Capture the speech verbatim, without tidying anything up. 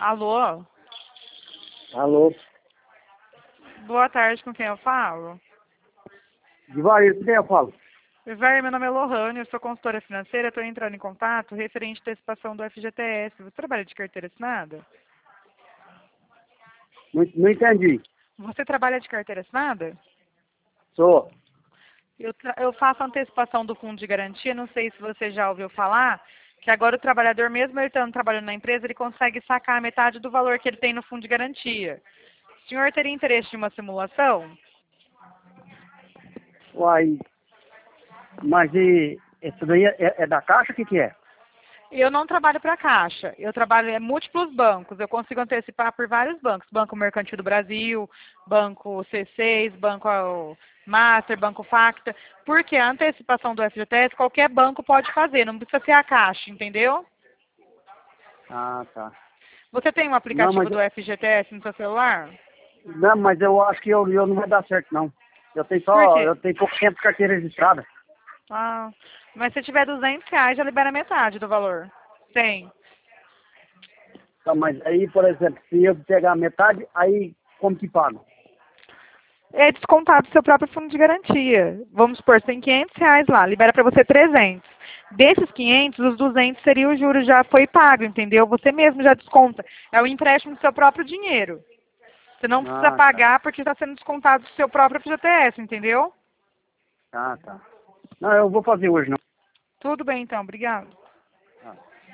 Alô? Alô? Boa tarde, com quem eu falo? Divair, com quem eu falo? Ivar, meu nome é Lohane, eu sou consultora financeira, estou entrando em contato referente à antecipação do F G T S. Você trabalha de carteira assinada? Não, não entendi. Você trabalha de carteira assinada? Sou. Eu, tra- eu faço antecipação do fundo de garantia, não sei se você já ouviu falar, que agora o trabalhador, mesmo ele estando trabalhando na empresa, ele consegue sacar metade do valor que ele tem no fundo de garantia. O senhor teria interesse em uma simulação? Uai, mas e, isso daí é, é da Caixa, o que que é? Eu não trabalho para a Caixa, eu trabalho em múltiplos bancos, eu consigo antecipar por vários bancos, Banco Mercantil do Brasil, Banco C seis, Banco Master, Banco Facta, porque a antecipação do F G T S qualquer banco pode fazer, não precisa ser a Caixa, entendeu? Ah, tá. Você tem um Não, aplicativo mas, do F G T S no seu celular? não, mas eu acho que eu, eu não vai dar certo, não. Eu tenho Por só, quê? eu tenho pouco tempo de carteira registrada. Ah, mas se tiver duzentos reais já libera metade do valor. Tem. Tá, mas aí, por exemplo, se eu pegar metade, aí como que pago? É descontado do seu próprio fundo de garantia. Vamos supor, você tem quinhentos reais lá, libera para você trezentos. Desses quinhentos, os duzentos seria o juro já foi pago, entendeu? Você mesmo já desconta. É o empréstimo do seu próprio dinheiro. Você não precisa Ah, tá. pagar porque está sendo descontado do seu próprio F G T S, entendeu? Ah, tá. Não, eu vou fazer hoje, não. Tudo bem então, obrigado.